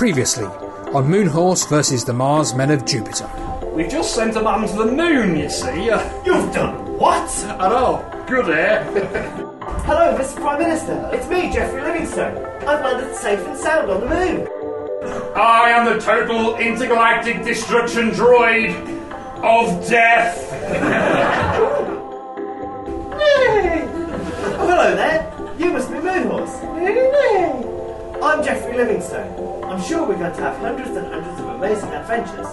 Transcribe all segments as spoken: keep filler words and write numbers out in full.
Previously, on Moonhorse versus the Mars Men of Jupiter. We've just sent a man to the moon, you see. Uh, You've done what? I know. Good air. Hello, Mister Prime Minister. It's me, Geoffrey Livingstone. I've landed safe and sound on the moon. I am the total intergalactic destruction droid of death. Yay! Oh, hello there. You must be Moonhorse. I'm Geoffrey Livingstone. I'm sure we're going to have hundreds and hundreds of amazing adventures.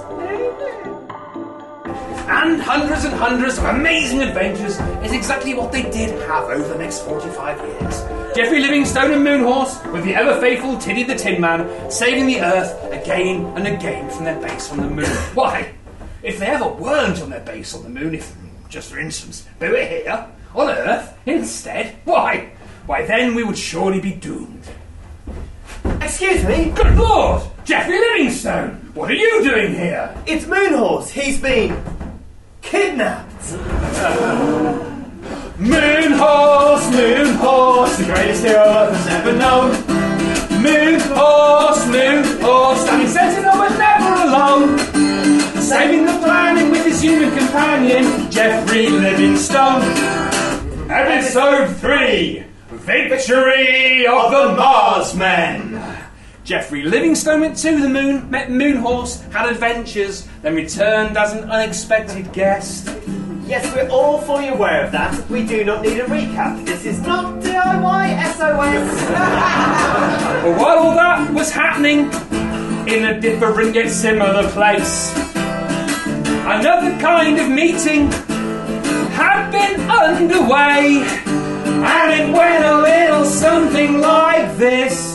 And hundreds and hundreds of amazing adventures is exactly what they did have over the next forty-five years. Geoffrey Livingstone and Moonhorse, with the ever-faithful Tiddy the Tin Man, saving the Earth again and again from their base on the moon. Why, if they ever weren't on their base on the moon, if, just for instance, they were here, on Earth, instead, why, why then we would surely be doomed. Excuse me? Good Lord! Geoffrey Livingstone! What are you doing here? It's Moonhorse. He's been kidnapped. Moonhorse, Moonhorse, the greatest hero Earth has ever known. Moonhorse, Moonhorse, standing sentinel but never alone. Saving the planet with his human companion, Geoffrey Livingstone. Episode three, Victory of the Mars Men. Geoffrey Livingstone went to the moon, met Moonhorse, had adventures, then returned as an unexpected guest. Yes, we're all fully aware of that. We do not need a recap. This is not D I Y S O S. But while all that was happening, in a different yet similar place, another kind of meeting had been underway, and it went a little something like this.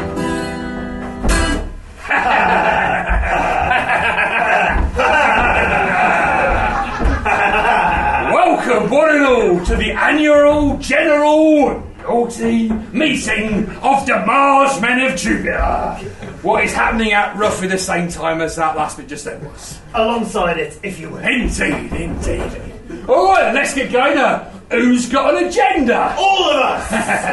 Welcome, one and all, to the annual general naughty meeting of the Mars Men of Jupiter. What is happening at roughly the same time as that last bit just then was. Alongside it, if you will. Indeed, indeed. All right, let's get going now. Who's got an agenda? All of us!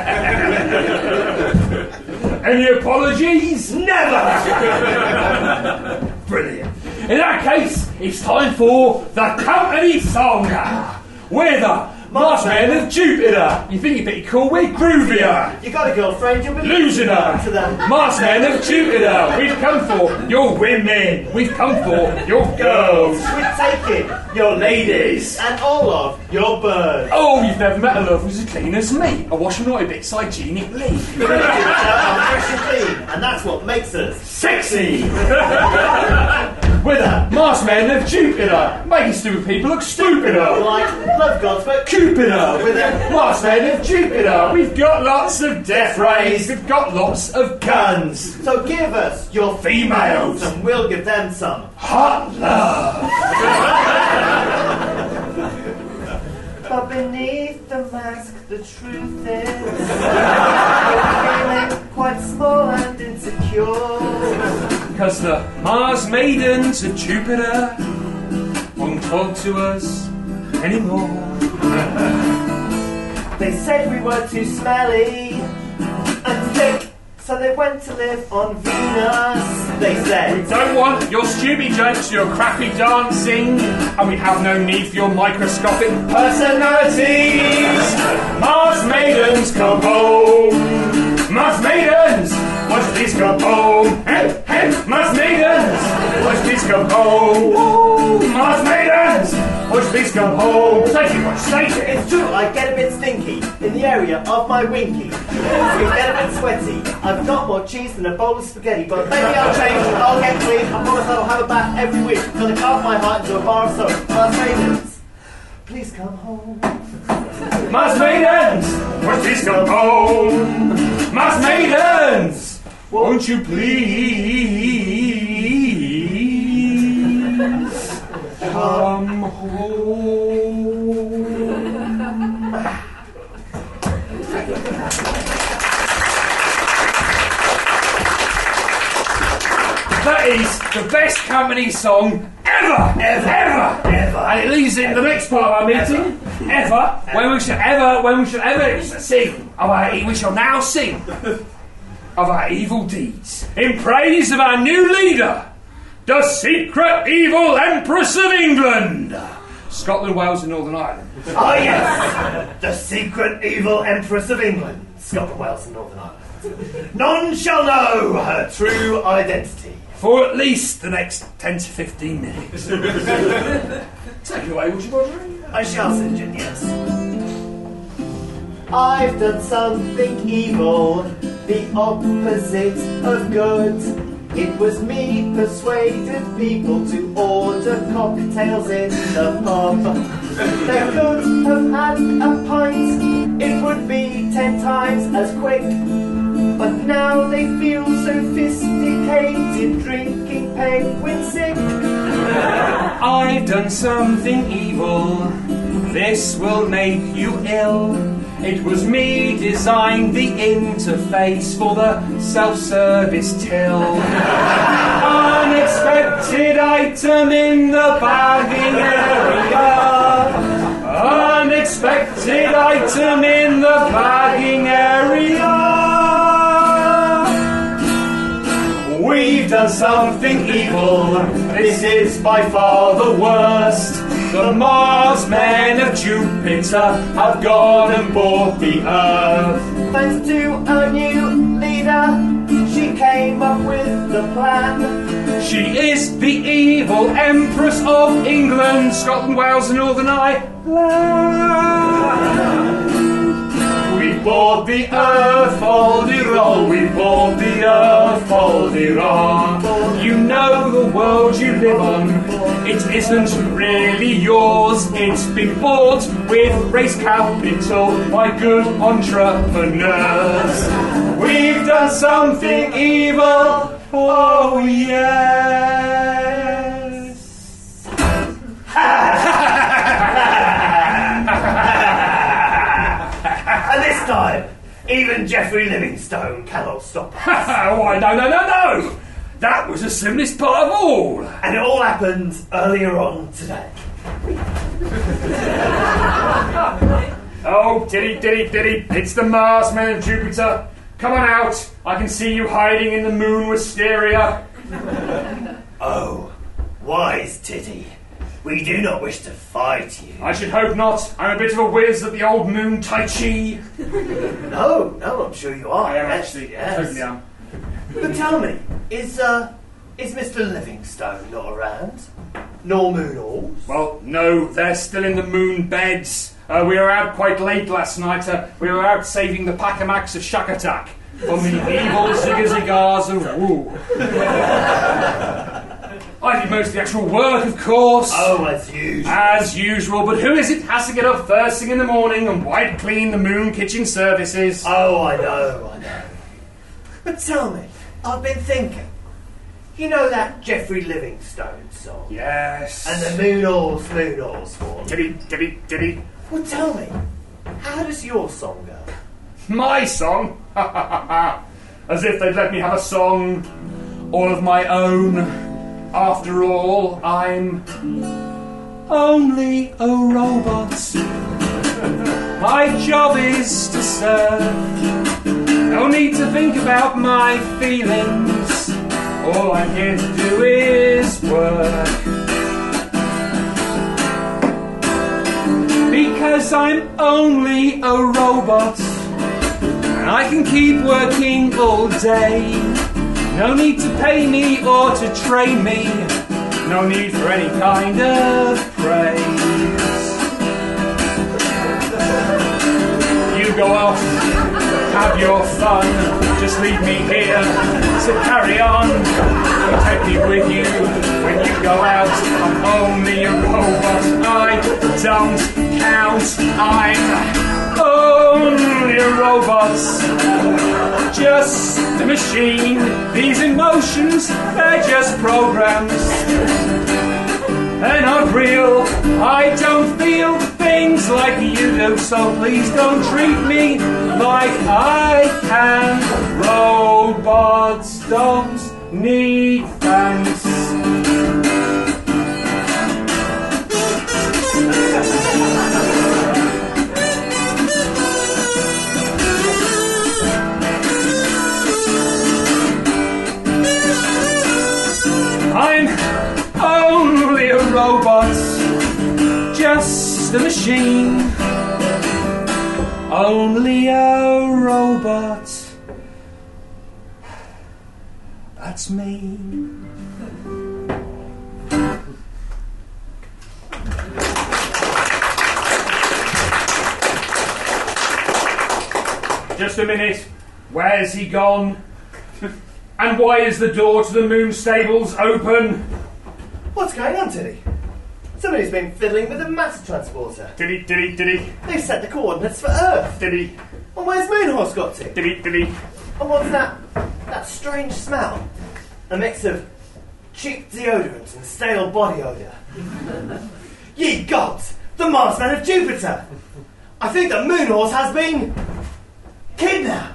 Any apologies? Never! Brilliant. In that case, it's time for the company song. We're the Mars Men of Jupiter. You think you're pretty cool? We're groovier. You got a girlfriend, you'll be Losing her. to them. Mars Men of Jupiter. We've come for your women. We've come for your girls. We're taking Your ladies. and all of your birds. Oh, you've never met a love who's as clean as me. I wash my naughty bits hygienically. We're going to do it I'm fresh and clean, and that's what makes us. Sexy! We're the Mars Men of Jupiter, making stupid people look stupider. Like love gods, but Cupider! With a Mars Men of Jupiter, we've got lots of death rays, we've got lots of guns. so give us your Females. and we'll give them some. Hot love! But beneath the mask, the truth is we're feeling quite small and insecure. Because the Mars Maidens of Jupiter won't talk to us anymore. They said we were too smelly and thick, so they went to live on Venus. They We said, don't want your stupid jokes, your crappy dancing, and we have no need for your microscopic personalities. Mars Maidens, come home. Mars Maidens, won't you please come home? Hey, hey, Mars Maidens, won't you please come home? Woo, Mars Maidens, won't you please come home? Take it, watch, take it. it's true, I get a bit stinky in the area of my winky. We get a bit sweaty. I've got more cheese than a bowl of spaghetti, but maybe I'll change. I'll get clean. I promise I'll have a bath every week. Gonna carve my heart into a bar of soap. Mars Maidens, please come home. Mars Maidens, won't you please come home? Mars Maidens, won't you please come home? That is the best company song ever, ever, ever, ever. And it leads in the next part of our meeting. Ever, ever. when we shall ever, when we shall ever sing. Oh, uh, we shall now sing of our evil deeds, in praise of our new leader, the secret evil Empress of England, Scotland, Wales and Northern Ireland. Ah, yes, the secret evil Empress of England, Scotland, Wales and Northern Ireland. None shall know her true identity. For at least the next ten to fifteen minutes. Take it away, would you, Roger? I shall, Saint John, yes. I've done something evil, the opposite of good. It was me persuaded people to order cocktails in the pub. They could have had a pint, it would be ten times as quick. But now they feel sophisticated, drinking penguin sick. I've done something evil, this will make you ill. It was me designed the interface for the self-service till. Unexpected item in the bagging area. Unexpected item in the bagging area. We've done something evil, this is by far the worst. The Mars men of Jupiter have gone and bought the Earth. Thanks to a new leader, she came up with the plan. She is the evil Empress of England, Scotland, Wales and Northern Ireland. We bought the Earth, fol-de-rol. We bought the Earth, fol-de-rol. You know the world you live on, it isn't really yours. It's been bought with race capital by good entrepreneurs. We've done something evil, oh yes. And this time, even Geoffrey Livingstone cannot stop us. Why, no, no, no, no! That was the simplest part of all. And it all happened earlier on today. Oh, diddy, diddy, diddy, it's the Mars men of Jupiter. Come on out, I can see you hiding in the moon wisteria. Oh, wise Tiddy, we do not wish to fight you. I should hope not. I'm a bit of a whiz at the old moon Tai Chi. No, no, I'm sure you are. I am Yes, actually, yes. I totally am. But tell me, is, uh, is Mister Livingstone not around? Nor Moon Halls? Well, no, they're still in the moon beds. Uh, we were out quite late last night. Uh, we were out saving the Pacamax of Shakatak from the evil Zigazigars of Woo. I did most of the actual work, of course. Oh, as usual. As usual, but who is it has to get up first thing in the morning and wipe clean the moon kitchen services? Oh, I know, I know. But tell me, I've been thinking. You know that Geoffrey Livingstone song? Yes. And the Moon Halls, Moon Halls one? Diddy, diddy, diddy. Well, tell me, how does your song go? My song? As if they'd let me have a song all of my own. After all, I'm only a robot. My job is to serve. No need to think about my feelings. All I'm here to do is work. Because I'm only a robot, and I can keep working all day. No need to pay me or to train me. No need for any kind of praise. You go off, have your fun. Just leave me here to carry on. Don't take me with you when you go out. I'm only a robot. I don't count. I'm only a robot. Just a machine. These emotions, they're just programs. They're not real. I don't feel things like you do, so please don't treat me like I can. Robots don't need thanks. robot, just a machine. Only a robot. That's me. Just a minute. Where's he gone? And why is the door to the moon stables open? What's going on, Teddy? Somebody's been fiddling with a matter transporter. Did he, did he, did he? They've set the coordinates for Earth. Did he? And where's Moonhorse got to? Did he, did he? And what's that? That strange smell? A mix of cheap deodorant and stale body odour. Ye gods! The Marsman of Jupiter! I think that Moonhorse has been kidnapped!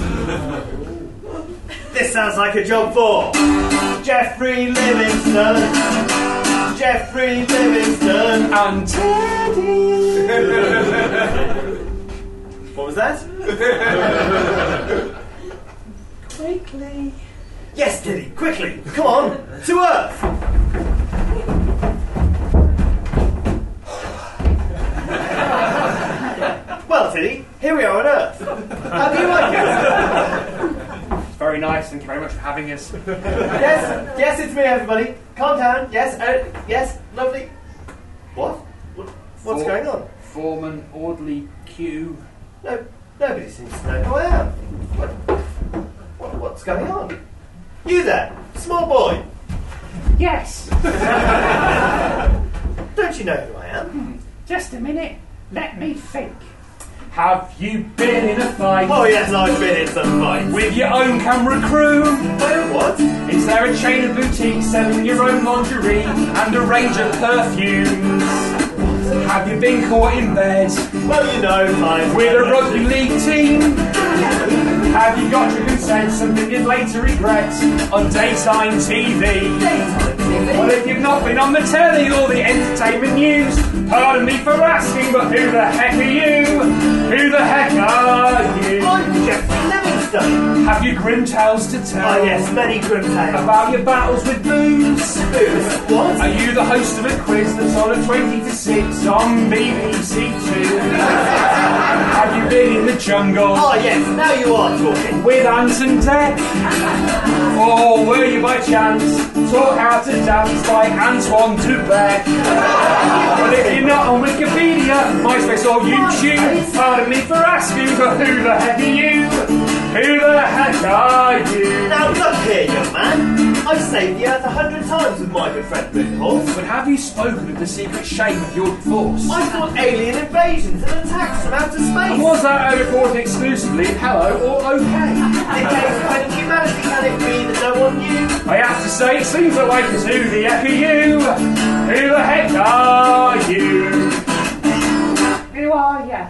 This sounds like a job for Jeffrey Livingston. Jeffrey Livingston And Teddy. What was that? Quickly. Yes, Teddy, quickly! Come on, to Earth! Well, Teddy, here we are on Earth. How do you like it? It's very nice, thank you very much for having us. Yes, yes, it's me, everybody. Calm down. Yes, uh, yes, lovely. What? what what's For- going on? Foreman, orderly, Q. No, nobody seems to know who I am. What, what, what's going on? You there, small boy. Yes. Don't you know who I am? Just a minute. Let me think. Have you been in a fight? Oh yes, I've been in some fights. With your own camera crew? Oh, what? Is there a chain of boutiques selling your own lingerie and a range of perfumes? Have you been caught in bed Well, you know, fine. with a rugby league team? Have you got your consent, something you'd later regret, on daytime T V? Well, if you've not been on the telly or the entertainment news, pardon me for asking, but who the heck are you? Who the heck are you? I'm Jeffrey Livingston. Have you grim tales to tell? Ah, yes, many grim tales. About your battles with booze? Booze? What? Are you the host of a quiz that's on at twenty to six on B B C Two? Have you been in the jungle? Ah, yes, now you are talking. With Ant and Dec? Or were you by chance taught how to dance by Antoine Dubec? Well, if you're not on Wikipedia, MySpace or YouTube, pardon me for asking, but who the heck are you? Who the heck are you? Now look here, young man. I've saved the Earth a hundred times with my good friend Moonhorse. But have you spoken of the secret shape of your divorce? I fought alien invasions and attacks from outer space. And was that reported exclusively in Hello or OK? In case of any humanity, can it be that no one knew? I have to say, it seems like it's who the heck are you? Who the heck are you? Who are you?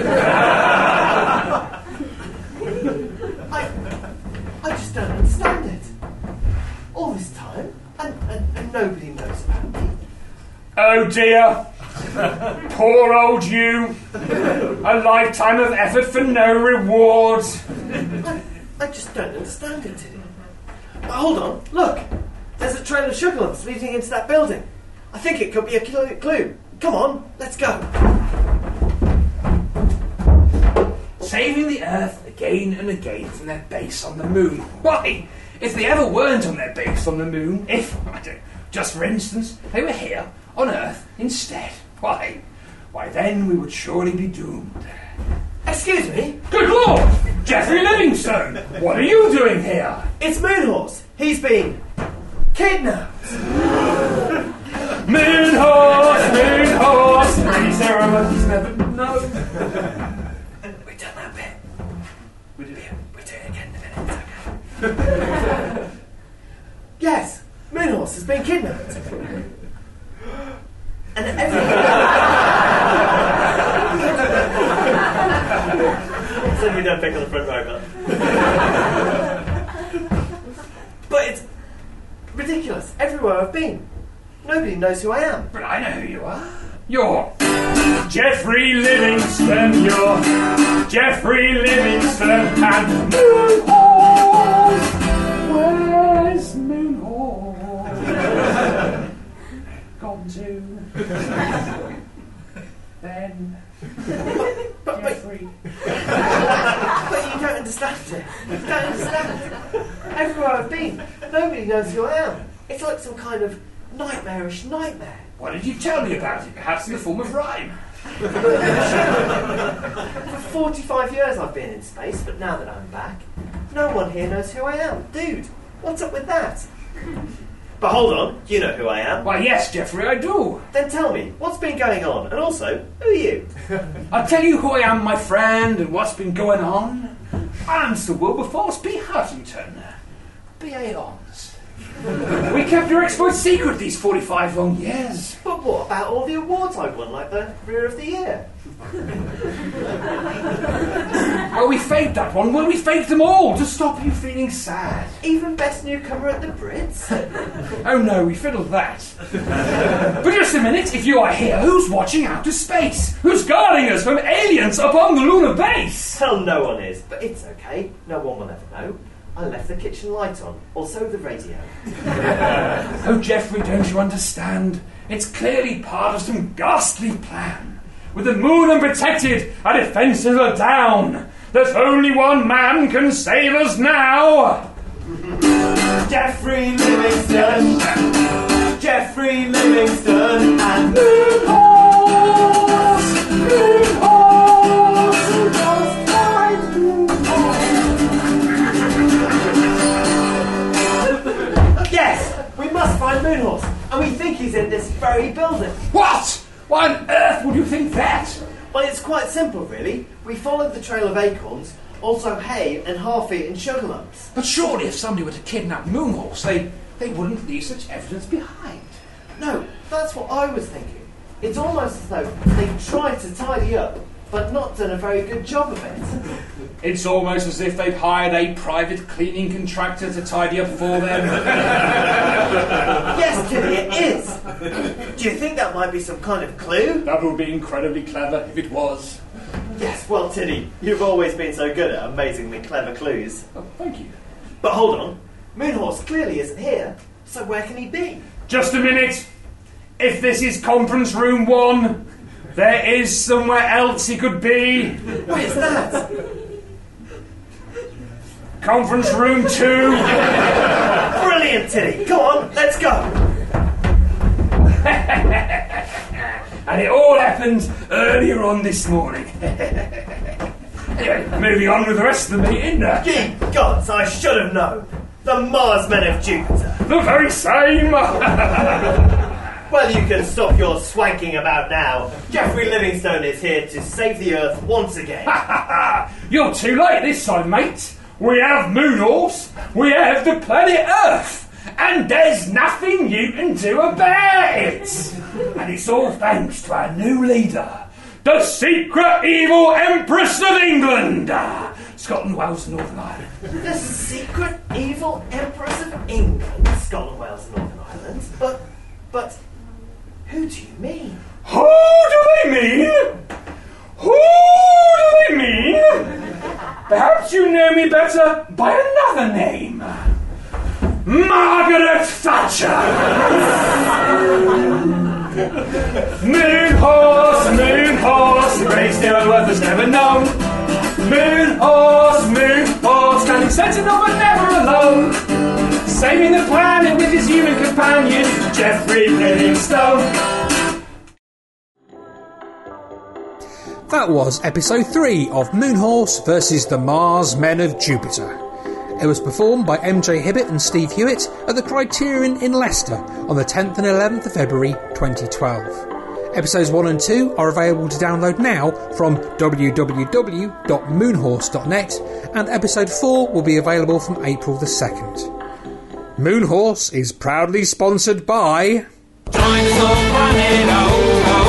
I, I just don't understand it. All this time, and, and, and nobody knows about me. Oh dear. Poor old you. A lifetime of effort for no reward. I, I just don't understand it, Teddy. But hold on, look. There's a trail of sugar lumps leading into that building. I think it could be a cl- clue. Come on, let's go. Saving the Earth again and again from their base on the moon. Why? If they ever weren't on their base on the moon, if, I don't, just for instance, they were here on Earth instead, why? Why then we would surely be doomed. Excuse me, Good Lord! Jeffrey Livingston! What are you doing here? it's Moonhorse. He's been kidnapped. Moonhorse! Moonhorse! Any ceremonies never... No. We've done that bit. We did it. We'll do it again in a minute, okay? Yes, Moonhorse has been kidnapped. And everything... So you don't pick on the front row, but... But it's ridiculous. Everywhere I've been, nobody knows who I am. But I know who you are. You're Jeffrey Livingston. You're Jeffrey Livingston. And Moonhorse. Where's Moonhorse? God one, two. Ben. But, but, Jeffrey. but you don't understand it. You don't understand. Everywhere I've been, nobody knows who I am. It's like some kind of nightmarish nightmare. Why did you tell me about it? Perhaps in the form of rhyme. For forty-five years I've been in space, but now that I'm back, no one here knows who I am. Dude, what's up with that? But hold on, you know who I am. Why, yes, Jeffrey, I do. Then tell me, what's been going on? And also, who are you? I'll tell you who I am, my friend, and what's been going on. I'm Sir Wilberforce B. Huttington. B A Ons. We kept your exploit secret these forty-five long years. But what about all the awards I won, like the Career of the Year? Well, we faked that one. Well, we faked them all to stop you feeling sad. Even Best Newcomer at the Brits? Oh no, we fiddled that. But just a minute, if you are here, who's watching outer space? Who's guarding us from aliens upon the lunar base? Hell, no one is, but it's okay. No one will ever know. I left the kitchen light on, also the radio. Oh, Jeffrey, don't you understand? It's clearly part of some ghastly plan. With the moon unprotected, our defences are down. There's only one man can save us now. Jeffrey Livingston, Jeffrey Livingston, and Moon Horse, Moon Horse, who must find Moon Horse. Yes, we must find Moon Horse, and we think he's in this very building. What? Why on earth would you think that? Well, it's quite simple, really. We followed the trail of acorns, also hay and half-eaten sugar lumps. But surely if somebody were to kidnap Moon Horse, they, they wouldn't leave such evidence behind. No, that's what I was thinking. It's almost as though they tried to tidy up, but not done a very good job of it. It's almost as if they'd hired a private cleaning contractor to tidy up for them. Yes, Tilly, it is. Do you think that might be some kind of clue? That would be incredibly clever if it was. Yes, well, Tilly, you've always been so good at amazingly clever clues. Oh, thank you. But hold on, Moonhorse clearly isn't here, so where can he be? Just a minute. If this is conference room one, there is somewhere else he could be. Where's that? Conference room two. Brilliant, Tilly. Go on, let's go. And it all happened earlier on this morning. Anyway, moving on with the rest of the meeting. Uh, Ye gods, I should have known. The Mars men of Jupiter. the very same. Well, you can stop your swanking about now. Jeffrey Livingstone is here to save the Earth once again. You're too late this time, mate. We have Moon Horse, we have the planet Earth, and there's nothing you can do about it. And it's all thanks to our new leader, the secret evil Empress of England, Scotland, Wales and Northern Ireland. The secret evil Empress of England, Scotland, Wales and Northern Ireland? But, but, who do you mean? Who do they mean? Who do they mean? Perhaps you know me better by another name. Margaret Thatcher! Moon Horse, Moon Horse, the greatest hero Earth has never known. Moon Horse, Moon Horse, standing sentinel but never alone. Saving the planet with his human companion, Jeffrey Livingstone. That was episode three of Moon Horse versus the Mars Men of Jupiter. It was performed by M J Hibbett and Steve Hewitt at the Criterion in Leicester on the tenth and eleventh of February twenty twelve. Episodes one and two are available to download now from w w w dot moonhorse dot net, and episode four will be available from April the second. Moon Horse is proudly sponsored by Dinosaur Planet, oh, oh.